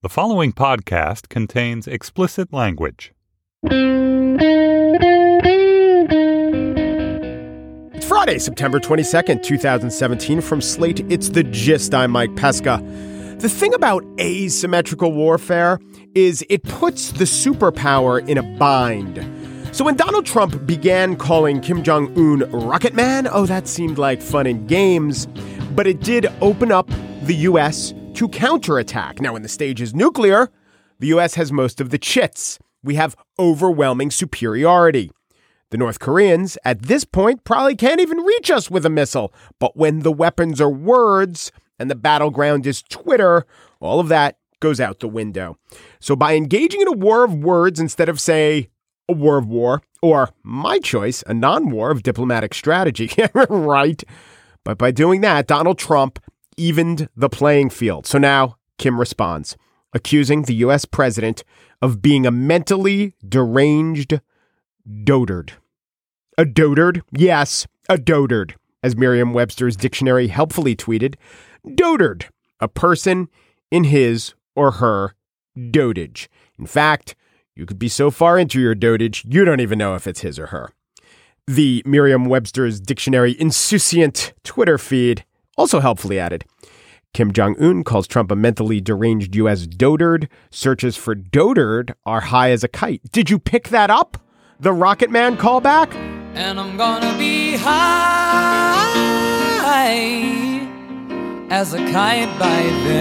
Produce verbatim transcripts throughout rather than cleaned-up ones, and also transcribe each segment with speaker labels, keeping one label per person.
Speaker 1: The following podcast contains explicit language.
Speaker 2: It's Friday, September twenty-second, twenty seventeen. From Slate, it's The Gist. I'm Mike Pesca. The thing about asymmetrical warfare is it puts the superpower in a bind. So when Donald Trump began calling Kim Jong-un Rocket Man, oh, that seemed like fun and games, but it did open up the U S to counterattack. Now, when the stage is nuclear, the U S has most of the chits. We have overwhelming superiority. The North Koreans, at this point, probably can't even reach us with a missile. But when the weapons are words and the battleground is Twitter, all of that goes out the window. So by engaging in a war of words instead of, say, a war of war, or my choice, a non-war of diplomatic strategy, right? But by doing that, Donald Trump evened the playing field. So now Kim responds, accusing the U S president of being a mentally deranged dotard. A dotard? Yes, a dotard. As Merriam-Webster's dictionary helpfully tweeted, dotard, a person in his or her dotage. In fact, you could be so far into your dotage, you don't even know if it's his or her. The Merriam-Webster's dictionary insouciant Twitter feed also helpfully added, Kim Jong-un calls Trump a mentally deranged U S dotard. Searches for dotard are high as a kite. Did you pick that up? The Rocket Man callback?
Speaker 3: And I'm gonna be high as a kite by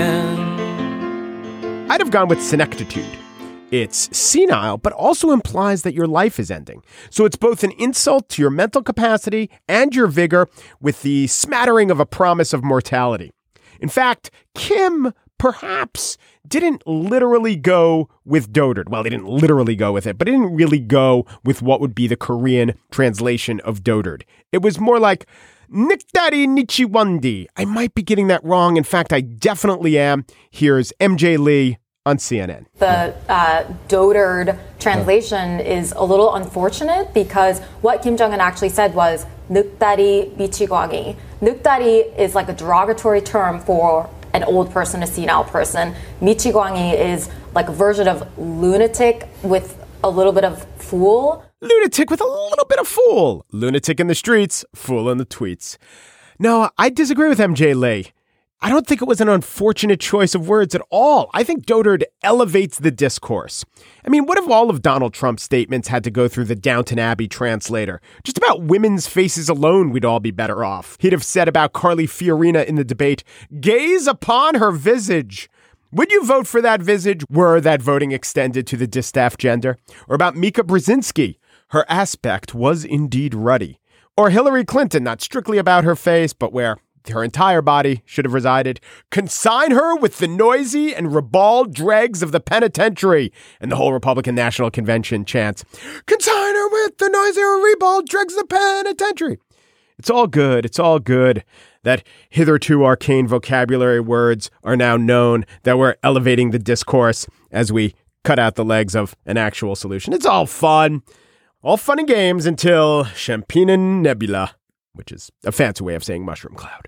Speaker 3: then.
Speaker 2: I'd have gone with senectitude. It's senile, but also implies that your life is ending. So it's both an insult to your mental capacity and your vigor with the smattering of a promise of mortality. In fact, Kim perhaps didn't literally go with dotard. Well, he didn't literally go with it, but he didn't really go with what would be the Korean translation of dotard. It was more like Niktari Nichiwandi. I might be getting that wrong. In fact, I definitely am. Here's M J Lee on C N N.
Speaker 4: The uh, dotard translation is a little unfortunate because what Kim Jong-un actually said was 늑다리 미치광이. 늑다리 is like a derogatory term for an old person, a senile person. 미치광이 is like a version of lunatic with a little bit of fool.
Speaker 2: Lunatic with a little bit of fool. Lunatic in the streets, fool in the tweets. No, I disagree with M J Lee. I don't think it was an unfortunate choice of words at all. I think dotard elevates the discourse. I mean, what if all of Donald Trump's statements had to go through the Downton Abbey translator? Just about women's faces alone, we'd all be better off. He'd have said about Carly Fiorina in the debate, gaze upon her visage. Would you vote for that visage were that voting extended to the distaff gender? Or about Mika Brzezinski, her aspect was indeed ruddy. Or Hillary Clinton, not strictly about her face, but where her entire body should have resided. Consign her with the noisy and ribald dregs of the penitentiary. And the whole Republican National Convention chants, consign her with the noisy and ribald dregs of the penitentiary. It's all good. It's all good that hitherto arcane vocabulary words are now known, that we're elevating the discourse as we cut out the legs of an actual solution. It's all fun. All fun and games until Champignon Nebula, which is a fancy way of saying mushroom cloud.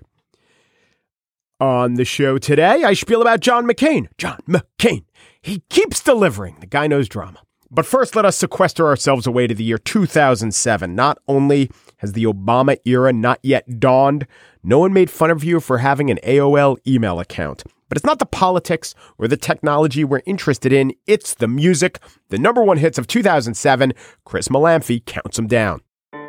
Speaker 2: On the show today, I spiel about John McCain. John McCain. He keeps delivering. The guy knows drama. But first, let us sequester ourselves away to the year two thousand seven. Not only has the Obama era not yet dawned, no one made fun of you for having an A O L email account. But it's not the politics or the technology we're interested in. It's the music. The number one hits of two thousand seven. Chris Malamphy counts them down.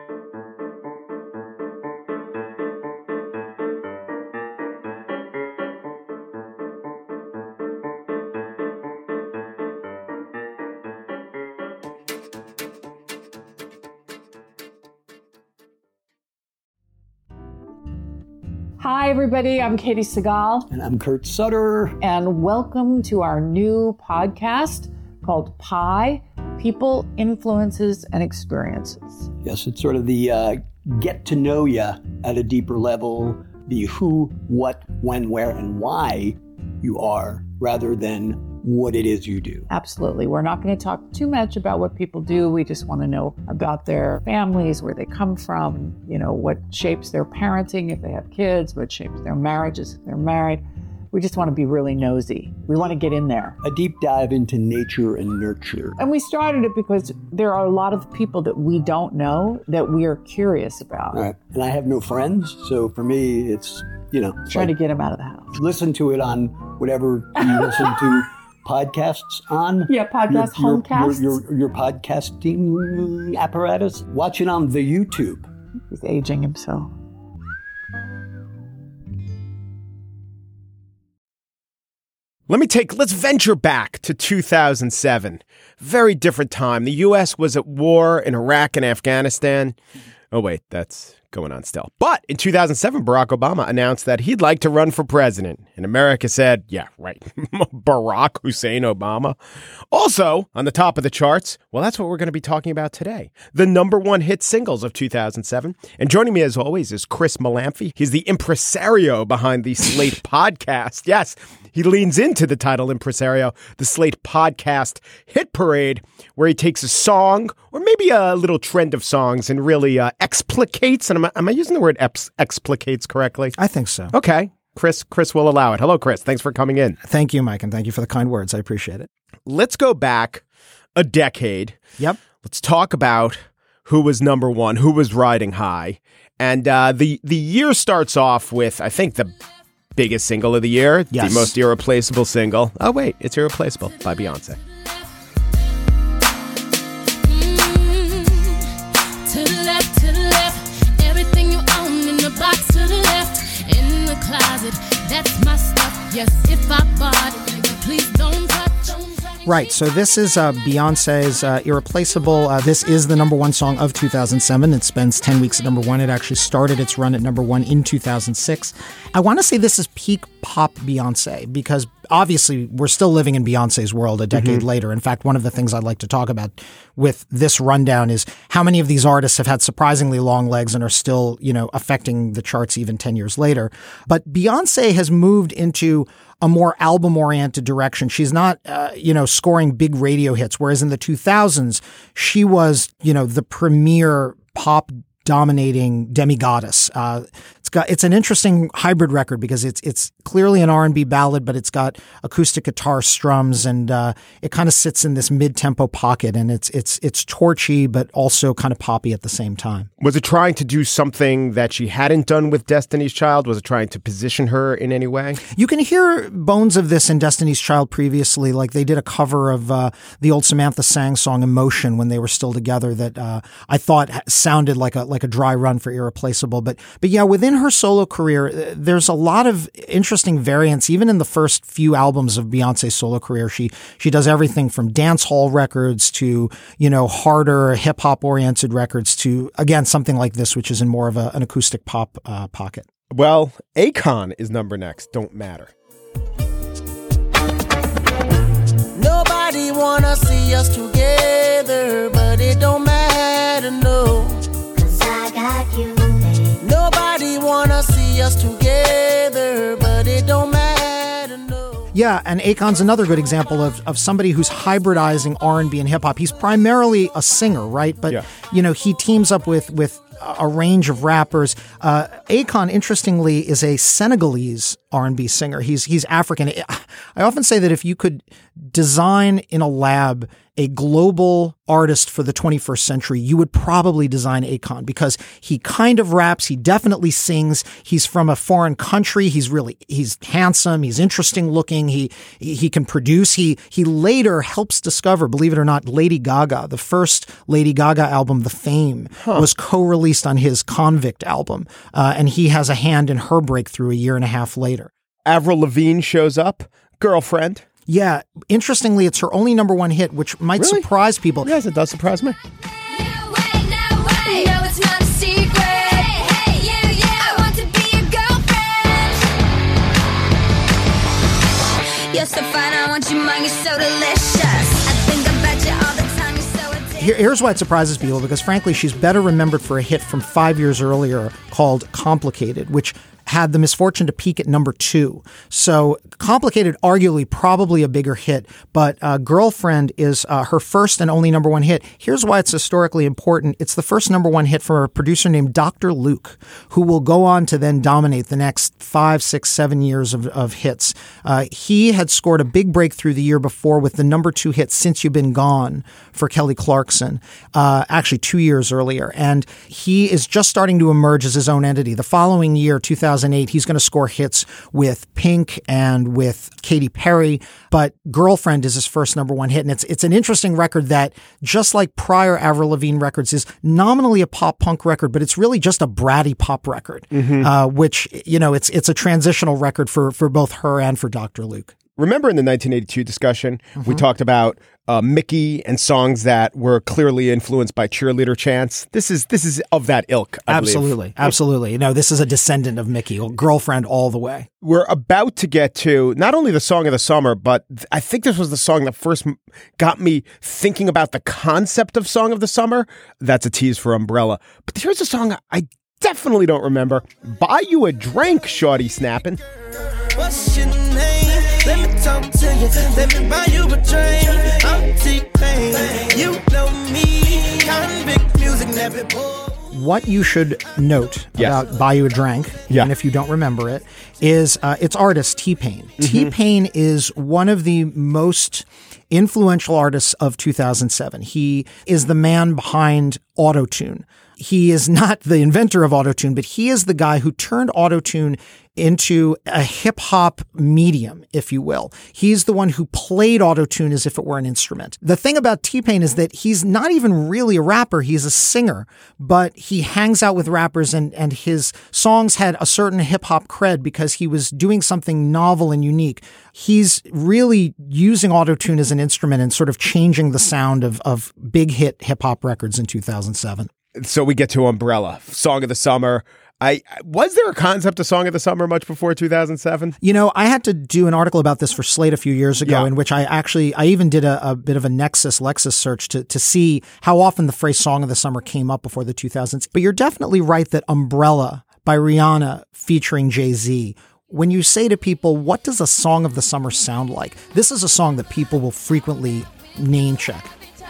Speaker 5: Hi, everybody. I'm Katie Segal.
Speaker 6: And I'm Kurt Sutter.
Speaker 5: And welcome to our new podcast called Pi, People, Influences, and Experiences.
Speaker 6: Yes, it's sort of the uh, get to know you at a deeper level, the who, what, when, where, and why you are, rather than what it is you do.
Speaker 5: Absolutely. We're not going to talk too much about what people do. We just want to know about their families, where they come from, you know, what shapes their parenting if they have kids, what shapes their marriages if they're married. We just want to be really nosy. We want to get in there.
Speaker 6: A deep dive into nature and nurture.
Speaker 5: And we started it because there are a lot of people that we don't know that we are curious about.
Speaker 6: All right. And I have no friends, so for me, it's, you know.
Speaker 5: Trying
Speaker 6: like,
Speaker 5: to get them out of the house.
Speaker 6: Listen to it on whatever you listen to podcasts on.
Speaker 5: Yeah, podcast,
Speaker 6: your,
Speaker 5: homecasts.
Speaker 6: Your, your, your podcasting apparatus. Watch it on the YouTube.
Speaker 5: He's aging himself.
Speaker 2: Let me take, let's venture back to two thousand seven. Very different time. The U S was at war in Iraq and Afghanistan. Oh, wait, that's going on still. But in two thousand seven, Barack Obama announced that he'd like to run for president. And America said, yeah, right, Barack Hussein Obama. Also, on the top of the charts, well, that's what we're going to be talking about today. The number one hit singles of two thousand seven. And joining me, as always, is Chris Malamphy. He's the impresario behind the Slate podcast. Yes, he leans into the title impresario, the Slate podcast hit parade, where he takes a song or maybe a little trend of songs and really uh, explicates. And am I, am I using the word ex- explicates correctly?
Speaker 7: I think so.
Speaker 2: Okay. Chris, Chris will allow it. Hello, Chris. Thanks for coming in.
Speaker 7: Thank you, Mike, and thank you for the kind words. I appreciate it.
Speaker 2: Let's go back a decade.
Speaker 7: Yep.
Speaker 2: Let's talk about who was number one, who was riding high. And uh, the, the year starts off with, I think, the biggest single of the year,
Speaker 7: yes.
Speaker 2: The most irreplaceable single. Oh, wait, it's Irreplaceable by Beyonce.
Speaker 8: To the left, to the left, everything you own in the box to the left, in the closet, that's my stuff. Yes, if I bought it, please don't touch.
Speaker 7: Right, so this is uh, Beyonce's uh, Irreplaceable. Uh, this is the number one song of two thousand seven. It spends ten weeks at number one. It actually started its run at number one in two thousand six. I want to say this is peak pop Beyonce because obviously we're still living in Beyonce's world a decade mm-hmm. later. In fact, one of the things I'd like to talk about with this rundown is how many of these artists have had surprisingly long legs and are still, you know, affecting the charts even ten years later. But Beyonce has moved into a more album-oriented direction. She's not, uh, you know, scoring big radio hits, whereas in the two thousands, she was, you know, the premier pop dominating demigoddess. Uh, it's got it's an interesting hybrid record because it's it's clearly an R and B ballad, but it's got acoustic guitar strums, and uh, it kind of sits in this mid-tempo pocket, and it's it's it's torchy, but also kind of poppy at the same time.
Speaker 2: Was it trying to do something that she hadn't done with Destiny's Child? Was it trying to position her in any way?
Speaker 7: You can hear bones of this in Destiny's Child previously. Like they did a cover of uh, the old Samantha Sang song "Emotion" when they were still together that uh, I thought sounded like a like a dry run for Irreplaceable. But but yeah, within her solo career, there's a lot of interesting variants. Even in the first few albums of Beyonce's solo career, she she does everything from dance hall records to, you know, harder hip hop oriented records to, again, something like this, which is in more of a, an acoustic pop uh, pocket.
Speaker 2: Well, Akon is number next. Don't Matter.
Speaker 9: Nobody wanna see us together, but it don't matter, no. Cause I got you. Nobody wanna see us together, but it don't matter, no.
Speaker 7: Yeah, and Akon's another good example of, of somebody who's hybridizing R and B and hip hop. He's primarily a singer, right? But, yeah. you know, he teams up with, with a range of rappers. Uh, Akon, interestingly, is a Senegalese R and B singer. He's he's African. I often say that if you could design in a lab a global artist for the twenty-first century, you would probably design Akon because he kind of raps. He definitely sings. He's from a foreign country. He's really, he's handsome. He's interesting looking. He, he, he can produce. He, he later helps discover, believe it or not, Lady Gaga. The first Lady Gaga album, The Fame, huh. was co-released on his Convict album. Uh, and he has a hand in her breakthrough a year and a half later.
Speaker 2: Avril Lavigne shows up. Girlfriend.
Speaker 7: Yeah. Interestingly, it's her only number one hit, which might
Speaker 2: really?
Speaker 7: surprise people.
Speaker 2: Yes, it does surprise me.
Speaker 8: No way, no way. No, it's not a secret. Hey, hey, yeah, yeah. I want to be your girlfriend. You're so fine, I want you mine. You're so delicious. I think about you all the time. You're so addictive.
Speaker 7: Here, here's why it surprises people, because frankly, she's better remembered for a hit from five years earlier called Complicated, which had the misfortune to peak at number two. So Complicated, arguably probably a bigger hit, but uh, Girlfriend is uh, her first and only number one hit. Here's why it's historically important. It's the first number one hit for a producer named Doctor Luke, who will go on to then dominate the next five, six, seven years of, of hits. Uh, he had scored a big breakthrough the year before with the number two hit Since You've Been Gone for Kelly Clarkson, uh, actually two years earlier. And he is just starting to emerge as his own entity. The following year, two thousand eight, he's going to score hits with Pink and with Katy Perry, but Girlfriend is his first number one hit. And it's it's an interesting record that, just like prior Avril Lavigne records, is nominally a pop punk record, but it's really just a bratty pop record, mm-hmm. uh, which, you know, it's it's a transitional record for, for both her and for Doctor Luke.
Speaker 2: Remember in the nineteen eighty-two discussion, mm-hmm. we talked about uh, Mickey and songs that were clearly influenced by cheerleader chants. This is this is of that ilk, I
Speaker 7: Absolutely.
Speaker 2: believe.
Speaker 7: Absolutely. You know, this is a descendant of Mickey, Girlfriend all the way.
Speaker 2: We're about to get to not only the song of the summer, but I think this was the song that first got me thinking about the concept of song of the summer. That's a tease for Umbrella. But here's a song I definitely don't remember. Buy You a Drink, Shorty Snappin'.
Speaker 9: What's your name? Let me talk to you. Let me buy you a drink. I'm T-Pain. You know me. Convict music never bore.
Speaker 7: What you should note
Speaker 2: yes.
Speaker 7: about Buy You a Drink,
Speaker 2: yeah.
Speaker 7: even if you don't remember it, is uh, its artist, T-Pain. Mm-hmm. T-Pain is one of the most influential artists of two thousand seven. He is the man behind Auto-Tune. He is not the inventor of Auto-Tune, but he is the guy who turned Auto-Tune into a hip-hop medium, if you will. He's the one who played Auto-Tune as if it were an instrument. The thing about T-Pain is that he's not even really a rapper. He's a singer, but he hangs out with rappers, and, and his songs had a certain hip-hop cred because he was doing something novel and unique. He's really using Auto-Tune as an instrument and sort of changing the sound of, of big hit hip-hop records in two thousand seven.
Speaker 2: So we get to Umbrella, Song of the Summer. I was there a concept of Song of the Summer much before two thousand seven?
Speaker 7: You know, I had to do an article about this for Slate a few years ago,
Speaker 2: yeah.
Speaker 7: in which I actually, I even did a, a bit of a Nexus Lexis search to, to see how often the phrase Song of the Summer came up before the two thousands. But you're definitely right that Umbrella by Rihanna featuring Jay-Z, when you say to people, what does a Song of the Summer sound like? This is a song that people will frequently name check.
Speaker 8: You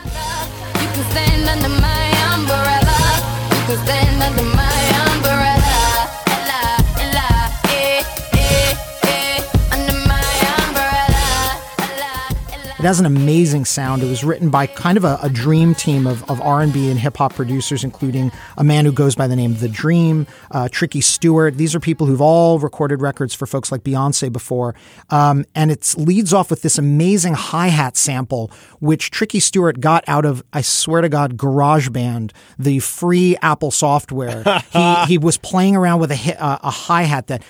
Speaker 8: can stand under my umbrella. You can stand under my umbrella. Ella, ella, eh, eh, eh, under my umbrella. Ella, ella.
Speaker 7: It has an amazing sound. It was written by kind of a, a dream team of, of R and B and hip-hop producers, including a man who goes by the name The Dream, uh, Tricky Stewart. These are people who've all recorded records for folks like Beyonce before. Um, and it leads off with this amazing hi-hat sample, which Tricky Stewart got out of, I swear to God, GarageBand, the free Apple software. he, he was playing around with a, uh, a hi-hat that...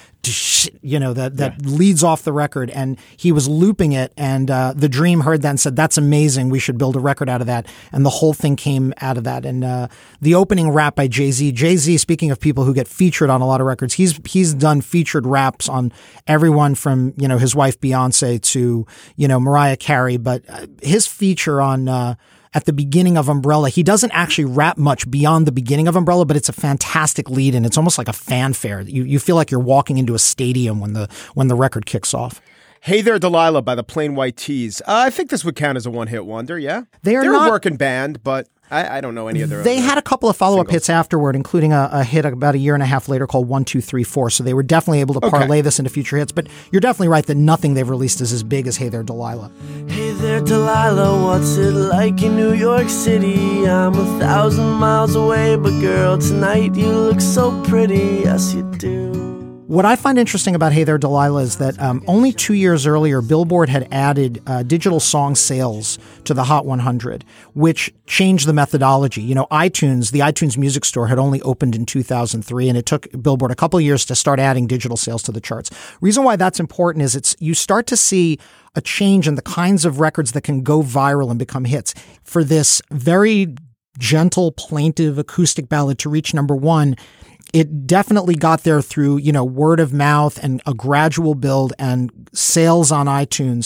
Speaker 7: you know, that, that yeah. leads off the record, and he was looping it, and uh, The Dream heard that and said, that's amazing, we should build a record out of that, and the whole thing came out of that. And uh, the opening rap by Jay-Z, Jay-Z, speaking of people who get featured on a lot of records, he's he's done featured raps on everyone from, you know, his wife Beyonce to, you know, Mariah Carey, but his feature on uh, at the beginning of Umbrella, he doesn't actually rap much beyond the beginning of Umbrella, but it's a fantastic lead, and it's almost like a fanfare. You you feel like you're walking into a stadium when the when the record kicks off.
Speaker 2: Hey There Delilah by the Plain White T's. Uh, I think this would count as a one-hit wonder, yeah?
Speaker 7: They are
Speaker 2: They're
Speaker 7: not,
Speaker 2: a working band, but I, I don't know any of their
Speaker 7: They
Speaker 2: other
Speaker 7: had a couple of follow-up
Speaker 2: singles.
Speaker 7: hits afterward, including a, a hit about a year and a half later called One, Two, Three, Four. So they were definitely able to
Speaker 2: Okay.
Speaker 7: parlay this into future hits. But you're definitely right that nothing they've released is as big as Hey There Delilah.
Speaker 9: Hey there, Delilah, what's it like in New York City? I'm a thousand miles away, but girl, tonight you look so pretty, yes you do.
Speaker 7: What I find interesting about Hey There Delilah is that um, only two years earlier, Billboard had added uh, digital song sales to the Hot one hundred, which changed the methodology. You know, iTunes, the iTunes Music Store had only opened in two thousand three, and it took Billboard a couple of years to start adding digital sales to the charts. Reason why that's important is it's you start to see a change in the kinds of records that can go viral and become hits. For this very gentle, plaintive acoustic ballad to reach number one, it definitely got there through, you know, word of mouth and a gradual build and sales on iTunes.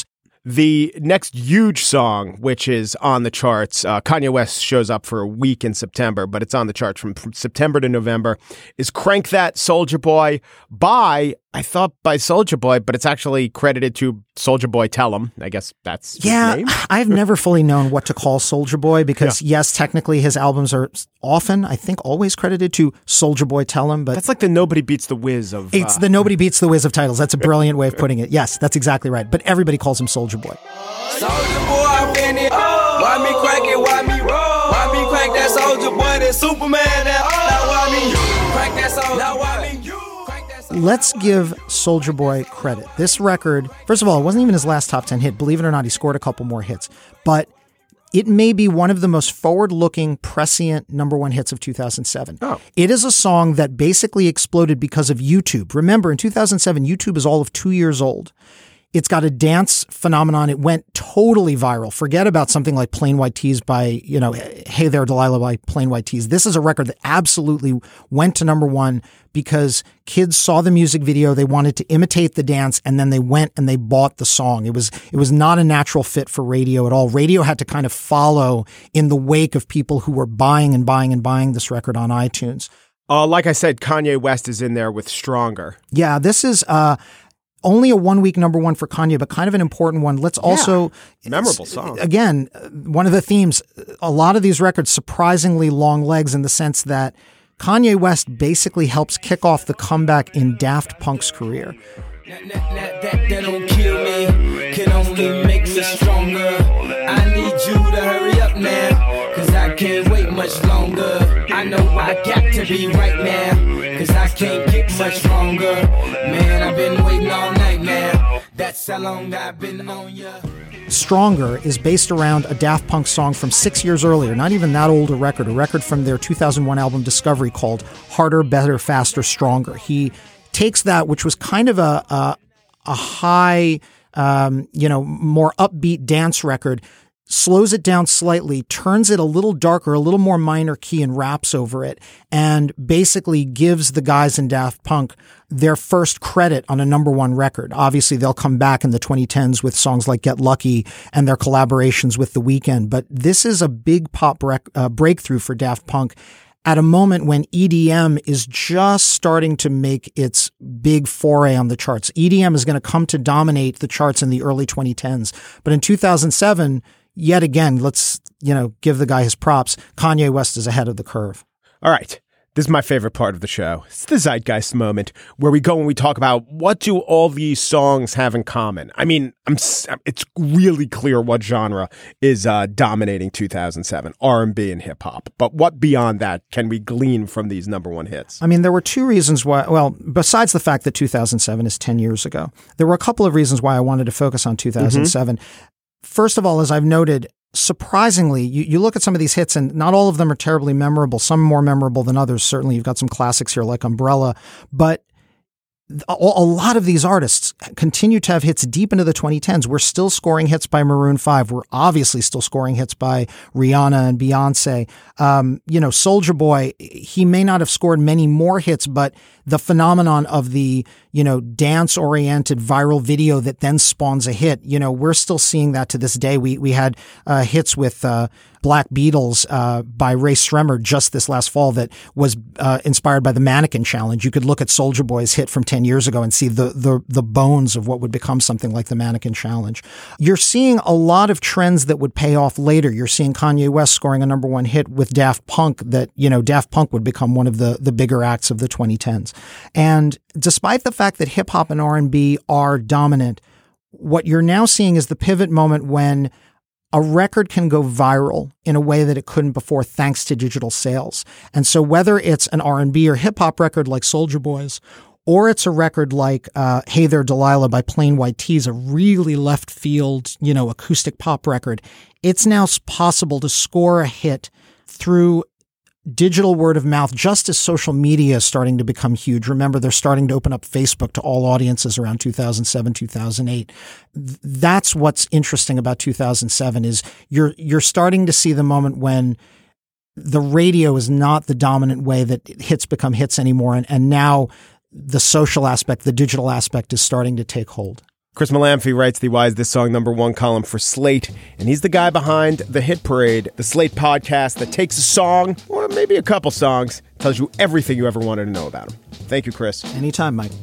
Speaker 2: The next huge song, which is on the charts, uh, Kanye West shows up for a week in September, but it's on the charts from, from September to November, is Crank That, Soulja Boy, by, I thought by Soulja Boy, but it's actually credited to Soulja Boy Tell 'Em. I guess that's his
Speaker 7: yeah,
Speaker 2: name.
Speaker 7: I've never fully known what to call Soulja Boy because,
Speaker 2: Yeah.
Speaker 7: yes, technically his albums are often, I think, always credited to Soulja Boy Tell 'Em, but
Speaker 2: That's like the Nobody Beats the Wiz of...
Speaker 7: it's
Speaker 2: uh,
Speaker 7: the Nobody Beats the Wiz of titles. That's a brilliant way of putting it. Yes, that's exactly right. But everybody calls him Soulja Boy.
Speaker 10: Soulja Boy, I'm in it. Why me crank it? Why me roll? Why me crank that Soulja Boy? That Superman? That now why me you crank that Soulja? Now why me you crank that Soulja?
Speaker 7: Let's give Soulja Boy credit. This record, first of all, it wasn't even his last top ten hit. Believe it or not, he scored a couple more hits. But it may be one of the most forward-looking, prescient number one hits of two thousand seven.
Speaker 2: Oh.
Speaker 7: It is a song that basically exploded because of YouTube. Remember, in two thousand seven, YouTube is all of two years old. It's got a dance phenomenon. It went totally viral. Forget about something like Plain White Tees by, you know, Hey There Delilah by Plain White Tees. This is a record that absolutely went to number one because kids saw the music video, they wanted to imitate the dance, and then they went and they bought the song. It was it was not a natural fit for radio at all. Radio had to kind of follow in the wake of people who were buying and buying and buying this record on iTunes.
Speaker 2: Uh, like I said, Kanye West is in there with Stronger.
Speaker 7: Yeah, this is... Uh, Only a one-week number one for Kanye, but kind of an important one. Let's also...
Speaker 2: Yeah. Memorable song.
Speaker 7: Again, one of the themes, a lot of these records, surprisingly long legs in the sense that Kanye West basically helps kick off the comeback in Daft Punk's career.
Speaker 10: That, that, that, that don't kill me, can only make me stronger. I need you to hurry up now, cause I can't wait much longer. I know I got to be right now, cause I can't get much longer. Man, I've been waiting all night now, that's how long I've been on ya.
Speaker 7: Stronger is based around a Daft Punk song from six years earlier, not even that old a record, a record from their two thousand one album Discovery called Harder, Better, Faster, Stronger. He takes that, which was kind of a a, a high, um, you know, more upbeat dance record, slows it down slightly, turns it a little darker, a little more minor key, and raps over it, and basically gives the guys in Daft Punk their first credit on a number one record. Obviously, they'll come back in the twenty tens with songs like Get Lucky and their collaborations with The Weeknd, but this is a big pop rec- uh, breakthrough for Daft Punk at a moment when E D M is just starting to make its big foray on the charts. E D M is going to come to dominate the charts in the early twenty tens. But in two thousand seven, yet again, let's, you know, give the guy his props. Kanye West is ahead of the curve.
Speaker 2: All right. This is my favorite part of the show. It's the Zeitgeist moment where we go and we talk about what do all these songs have in common. I mean, I'm, it's really clear what genre is uh, dominating two thousand seven, R and B and hip hop. But what beyond that can we glean from these number one hits?
Speaker 7: I mean, there were two reasons why, well, besides the fact that two thousand seven is ten years ago, there were a couple of reasons why I wanted to focus on two thousand seven. Mm-hmm. First of all, as I've noted, surprisingly, you, you look at some of these hits and not all of them are terribly memorable. Some more memorable than others. Certainly you've got some classics here like Umbrella, but a, a lot of these artists continue to have hits deep into the twenty tens. We're still scoring hits by Maroon five. We're obviously still scoring hits by Rihanna and Beyonce. Um, you know, Soulja Boy, he may not have scored many more hits, but the phenomenon of the, you know, dance-oriented viral video that then spawns a hit, you know, we're still seeing that to this day. We we had uh, hits with uh, Black Beatles uh, by Ray Shremmer just this last fall that was uh, inspired by the Mannequin Challenge. You could look at Soulja Boy's hit from ten years ago and see the, the the bones of what would become something like the Mannequin Challenge. You're seeing a lot of trends that would pay off later. You're seeing Kanye West scoring a number one hit with Daft Punk that, you know, Daft Punk would become one of the, the bigger acts of the twenty tens. And despite the fact that hip hop and R and B are dominant, what you're now seeing is the pivot moment when a record can go viral in a way that it couldn't before thanks to digital sales. And so whether it's an R and B or hip hop record like Soulja Boy's, or it's a record like uh, Hey There Delilah by Plain White Tees, a really left field, you know, acoustic pop record, it's now possible to score a hit through digital word of mouth, just as social media is starting to become huge. Remember, they're starting to open up Facebook to all audiences around two thousand seven, two thousand eight. That's what's interesting about two thousand seven is you're you're starting to see the moment when the radio is not the dominant way that hits become hits anymore. And, and now the social aspect, the digital aspect is starting to take hold.
Speaker 2: Chris Malamphy writes the Why Is This Song Number One column for Slate, and he's the guy behind The Hit Parade, the Slate podcast that takes a song, or maybe a couple songs, tells you everything you ever wanted to know about him. Thank you, Chris.
Speaker 7: Anytime, Mike.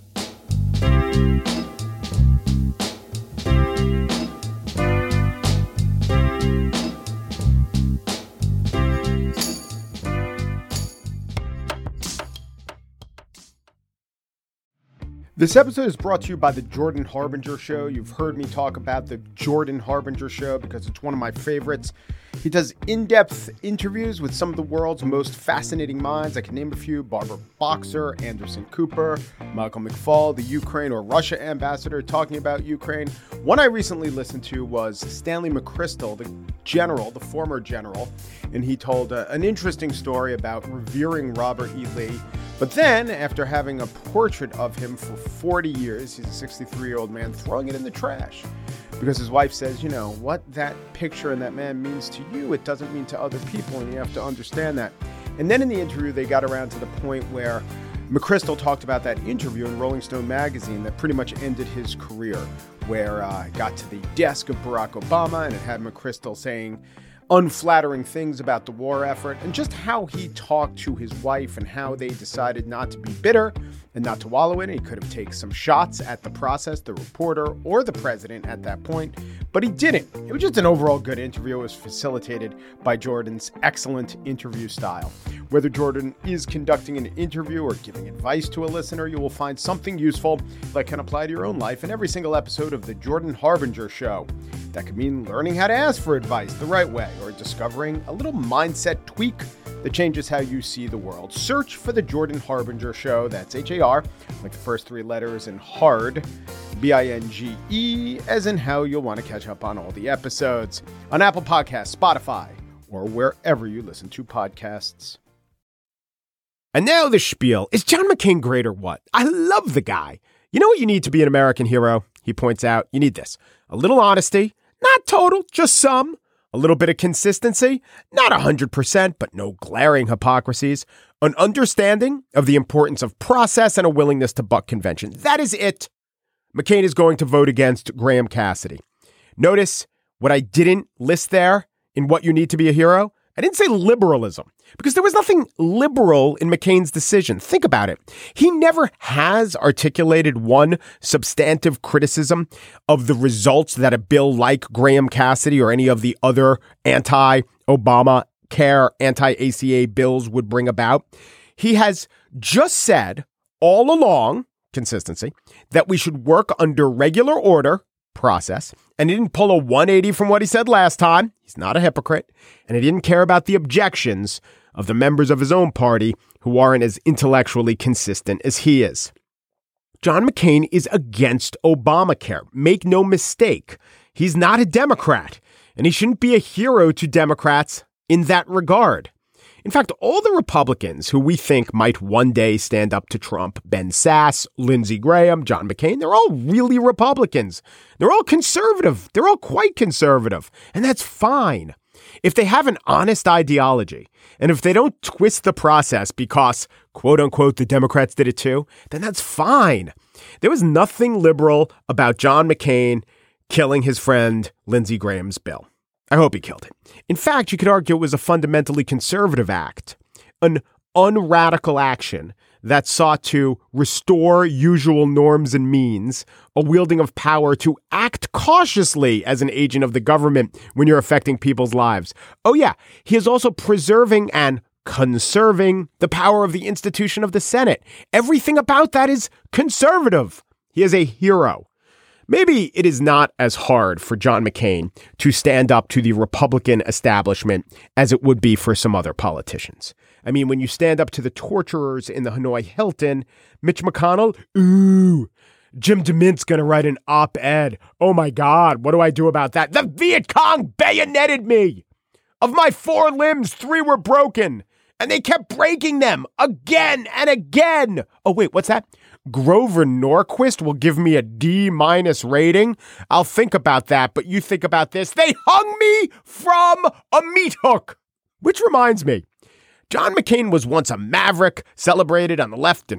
Speaker 2: This episode is brought to you by the Jordan Harbinger Show. You've heard me talk about the Jordan Harbinger Show because it's one of my favorites. He does in-depth interviews with some of the world's most fascinating minds. I can name a few: Barbara Boxer, Anderson Cooper, Michael McFaul, the Ukraine or Russia ambassador talking about Ukraine. One I recently listened to was Stanley McChrystal, the general, the former general, and he told uh, an interesting story about revering Robert E. Lee. But then, after having a portrait of him for forty years, he's a sixty-three-year-old man, throwing it in the trash. Because his wife says, you know, what that picture and that man means to you, it doesn't mean to other people, and you have to understand that. And then in the interview, they got around to the point where McChrystal talked about that interview in Rolling Stone magazine that pretty much ended his career, where uh, it got to the desk of Barack Obama, and it had McChrystal saying unflattering things about the war effort, and just how he talked to his wife and how they decided not to be bitter and not to wallow in it. He could have taken some shots at the process, the reporter, or the president at that point, but he didn't. It was just an overall good interview. It was facilitated by Jordan's excellent interview style. Whether Jordan is conducting an interview or giving advice to a listener, you will find something useful that can apply to your own life in every single episode of the Jordan Harbinger Show. That could mean learning how to ask for advice the right way, or discovering a little mindset tweak that changes how you see the world. Search for the Jordan Harbinger Show. That's H A R, like the first three letters, and hard, B I N G E, as in how you'll want to catch up on all the episodes on Apple Podcasts, Spotify, or wherever you listen to podcasts. And now the spiel. Is John McCain great or what? I love the guy. You know what you need to be an American hero? He points out, you need this: a little honesty, not total, just some. A little bit of consistency, not one hundred percent, but no glaring hypocrisies. An understanding of the importance of process and a willingness to buck convention. That is it. McCain is going to vote against Graham Cassidy. Notice what I didn't list there in what you need to be a hero. I didn't say liberalism, because there was nothing liberal in McCain's decision. Think about it. He never has articulated one substantive criticism of the results that a bill like Graham Cassidy or any of the other anti-Obama care, anti-A C A bills would bring about. He has just said all along, consistency, that we should work under regular order, process, and he didn't pull a one eighty from what he said last time. He's not a hypocrite, and he didn't care about the objections of the members of his own party who aren't as intellectually consistent as he is. John McCain is against Obamacare. Make no mistake. He's not a Democrat, and he shouldn't be a hero to Democrats in that regard. In fact, all the Republicans who we think might one day stand up to Trump, Ben Sasse, Lindsey Graham, John McCain, they're all really Republicans. They're all conservative. They're all quite conservative. And that's fine. If they have an honest ideology, and if they don't twist the process because, quote unquote, the Democrats did it too, then that's fine. There was nothing liberal about John McCain killing his friend Lindsey Graham's bill. I hope he killed it. In fact, you could argue it was a fundamentally conservative act, an unradical action that sought to restore usual norms and means, a wielding of power to act cautiously as an agent of the government when you're affecting people's lives. Oh yeah, he is also preserving and conserving the power of the institution of the Senate. Everything about that is conservative. He is a hero. Maybe it is not as hard for John McCain to stand up to the Republican establishment as it would be for some other politicians. I mean, when you stand up to the torturers in the Hanoi Hilton, Mitch McConnell, ooh, Jim DeMint's going to write an op-ed. Oh my God, what do I do about that? The Viet Cong bayoneted me. Of my four limbs, three were broken, and they kept breaking them again and again. Oh wait, what's that? Grover Norquist will give me a D minus rating. I'll think about that, but you think about this. They hung me from a meat hook. Which reminds me, John McCain was once a maverick, celebrated on the left and right,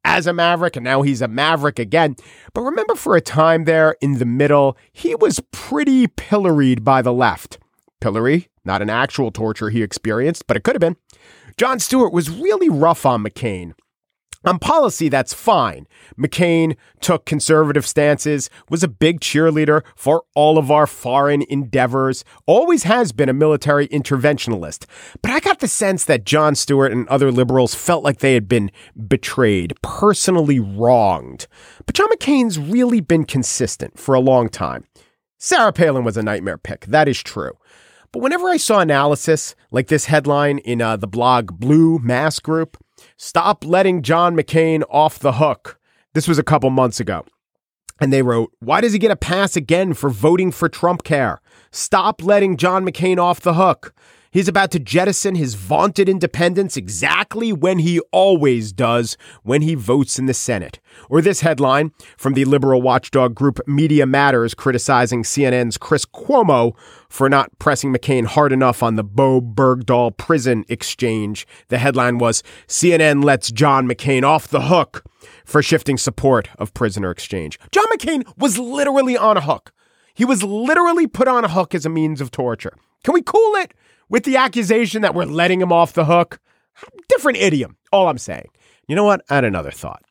Speaker 2: as a Maverick, and now he's a Maverick again. But remember, for a time there in the middle, he was pretty pilloried by the left. Pillory, not an actual torture he experienced, but it could have been. Jon Stewart was really rough on McCain. On policy, that's fine. McCain took conservative stances, was a big cheerleader for all of our foreign endeavors, always has been a military interventionalist. But I got the sense that Jon Stewart and other liberals felt like they had been betrayed, personally wronged. But John McCain's really been consistent for a long time. Sarah Palin was a nightmare pick, that is true. But whenever I saw analysis like this headline in uh, the blog Blue Mass Group, "Stop letting John McCain off the hook." This was a couple months ago. And they wrote, "Why does he get a pass again for voting for Trump care? Stop letting John McCain off the hook. He's about to jettison his vaunted independence exactly when he always does when he votes in the Senate." Or this headline from the liberal watchdog group Media Matters criticizing C N N's Chris Cuomo for not pressing McCain hard enough on the Bo Bergdahl prison exchange. The headline was, "C N N lets John McCain off the hook for shifting support of prisoner exchange." John McCain was literally on a hook. He was literally put on a hook as a means of torture. Can we cool it with the accusation that we're letting him off the hook? Different idiom, all I'm saying. You know what? I had another thought.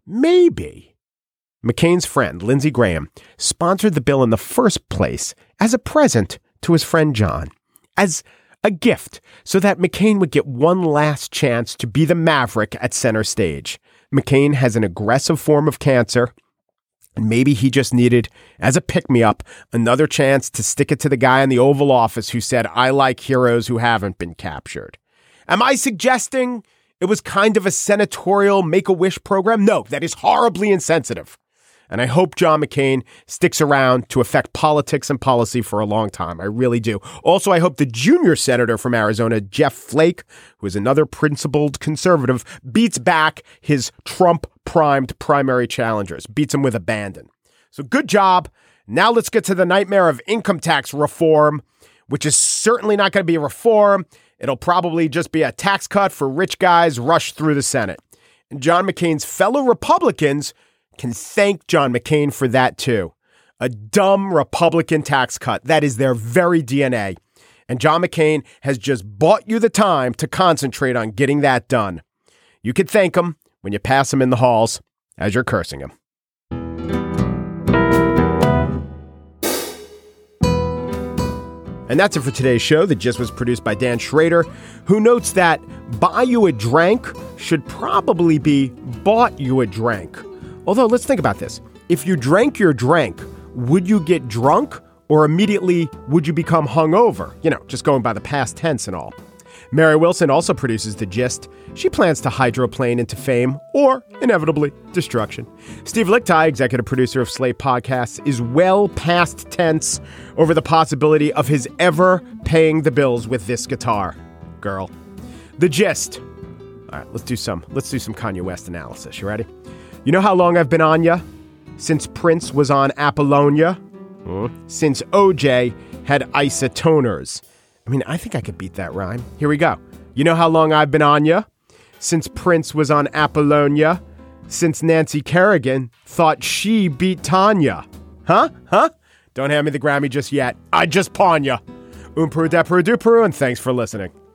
Speaker 2: Maybe McCain's friend, Lindsey Graham, sponsored the bill in the first place as a present to his friend John, as a gift, so that McCain would get one last chance to be the Maverick at center stage. McCain has an aggressive form of cancer, and maybe he just needed, as a pick-me-up, another chance to stick it to the guy in the Oval Office who said, "I like heroes who haven't been captured." Am I suggesting it was kind of a senatorial Make-A-Wish program? No, that is horribly insensitive. And I hope John McCain sticks around to affect politics and policy for a long time. I really do. Also, I hope the junior senator from Arizona, Jeff Flake, who is another principled conservative, beats back his Trump-primed primary challengers, beats them with abandon. So good job. Now let's get to the nightmare of income tax reform, which is certainly not going to be a reform. It'll probably just be a tax cut for rich guys rushed through the Senate. And John McCain's fellow Republicans can thank John McCain for that too. A dumb Republican tax cut. That is their very D N A. And John McCain has just bought you the time to concentrate on getting that done. You can thank him when you pass him in the halls as you're cursing him. And that's it for today's show. The Gist was produced by Dan Schrader, who notes that buy you a drank should probably be bought you a drank. Although, let's think about this. If you drank your drink, would you get drunk or immediately would you become hungover? You know, just going by the past tense and all. Mary Wilson also produces The Gist. She plans to hydroplane into fame or, inevitably, destruction. Steve Lickteig, executive producer of Slate Podcasts, is well past tense over the possibility of his ever paying the bills with this guitar. Girl. The Gist. All right, let's do some, let's do some Kanye West analysis. You ready? You know how long I've been on ya? Since Prince was on Apollonia? Hmm. Since O J had isotoners. I mean, I think I could beat that rhyme. Here we go. You know how long I've been on ya? Since Prince was on Apollonia. Since Nancy Kerrigan thought she beat Tanya. Huh? Huh? Don't hand me the Grammy just yet. I just pawn ya. Oom Peru, da Peru, do Peru, and thanks for listening.